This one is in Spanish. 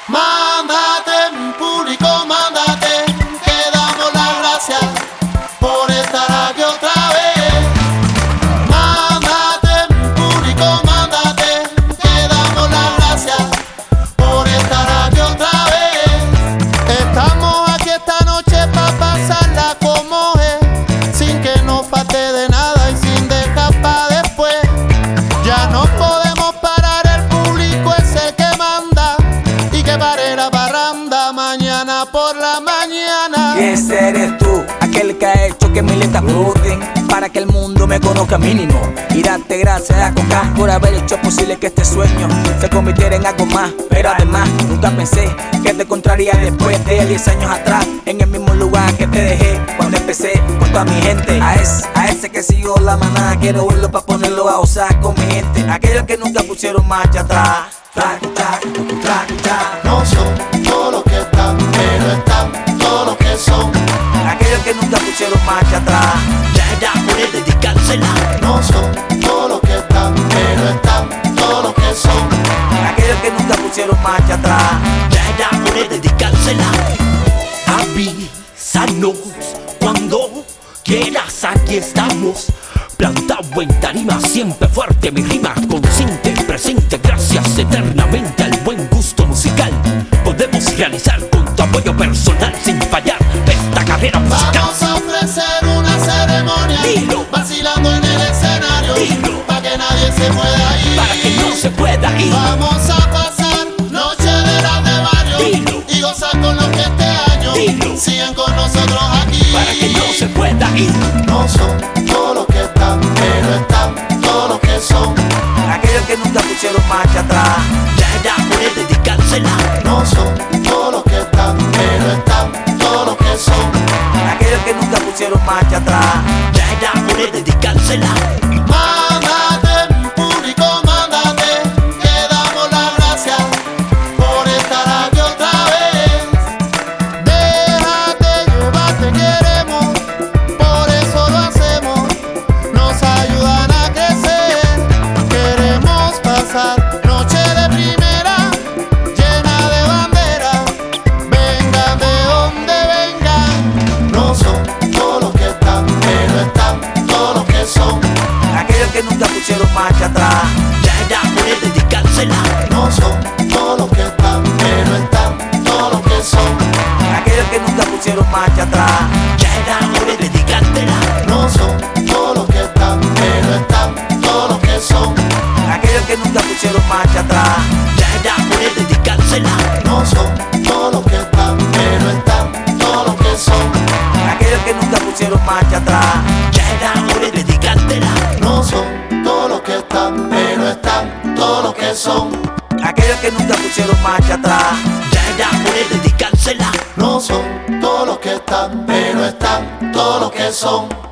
Mándate, mi público, mándate, que damos las gracias por estar aquí otra vez. Mándate, mi público, mándate, que damos las gracias por estar aquí otra vez. Estamos aquí esta noche pa' pasarla como es, sin que nos falte de nada y sin dejar pa' después. Ya no podemos parar, el público es el que manda, y que pare la parranda mañana por la mañana. Y ese eres tú, aquel que ha hecho que mis letras broten, para que el mundo me conozca mínimo. Y darte gracias a Coca por haber hecho posible que este sueño se convirtiera en algo más. Pero además nunca pensé que te encontraría después de 10 años atrás, en el mismo lugar que te dejé cuando empecé con toda mi gente. A ese que siguió la manada, quiero verlo pa' ponerlo a gozar con mi gente. Aquellos que nunca pusieron marcha atrás. No son todos los que están, pero están todos los que son. Aquellos que nunca pusieron marcha atrás. Ya era hora de dedicársela. No son todos los que están, pero están todos los que son. Aquellos que nunca pusieron marcha atrás. Ya era hora de dedicársela. Avísanos cuando quieras, aquí estamos. Plantado en tarima, siempre fuerte, mi rima consciente, presente, gracias eternamente al buen gusto musical. Podemos realizar con tu apoyo personal sin fallar esta carrera musical. Vamos a ofrecer una ceremonia, Dilo. vacilando en el escenario, Dilo. para que nadie se pueda ir. Para que no se pueda ir. Vamos a pasar noche de las de barrio, Dilo. y gozar con los que este año Dilo. siguen con nosotros aquí. Para que no se pueda ir. No son todos los que están, pero están todos los que son. Aquellos que nunca pusieron marcha atrás. Ya era hora de dedicársela. No son todos los que están, pero están todos los que son. Aquellos que nunca pusieron marcha atrás. Ya era hora de dedicársela. Mándate, mi público, mándate, que damos las gracias por estar aquí otra vez. Déjate llevar, te queremos, por eso lo hacemos. Nos ayudan a crecer, queremos pasar noche de primera, llena de banderas. Vengan de donde vengan. No son todos los que están, pero están todos los que son. Aquellos que nunca pusieron marcha atrás. Ya era hora de dedicársela. No son todos los que están, pero están todos los que son. Aquellos que nunca pusieron marcha atrás. Ya era hora de dedicártela. No son todos los que están, pero están todos los que son. Aquellos que nunca pusieron marcha atrás. Ya era hora de dedicársela. No son todos los que están, pero están todos los que son. Aquellos que nunca pusieron marcha atrás. Ya era hora de dedicártela. No son todos los que están, pero están todos los que son. Aquellos que nunca pusieron marcha atrás. Ya era hora de dedicársela. No son todos los que están, pero están todos los que son.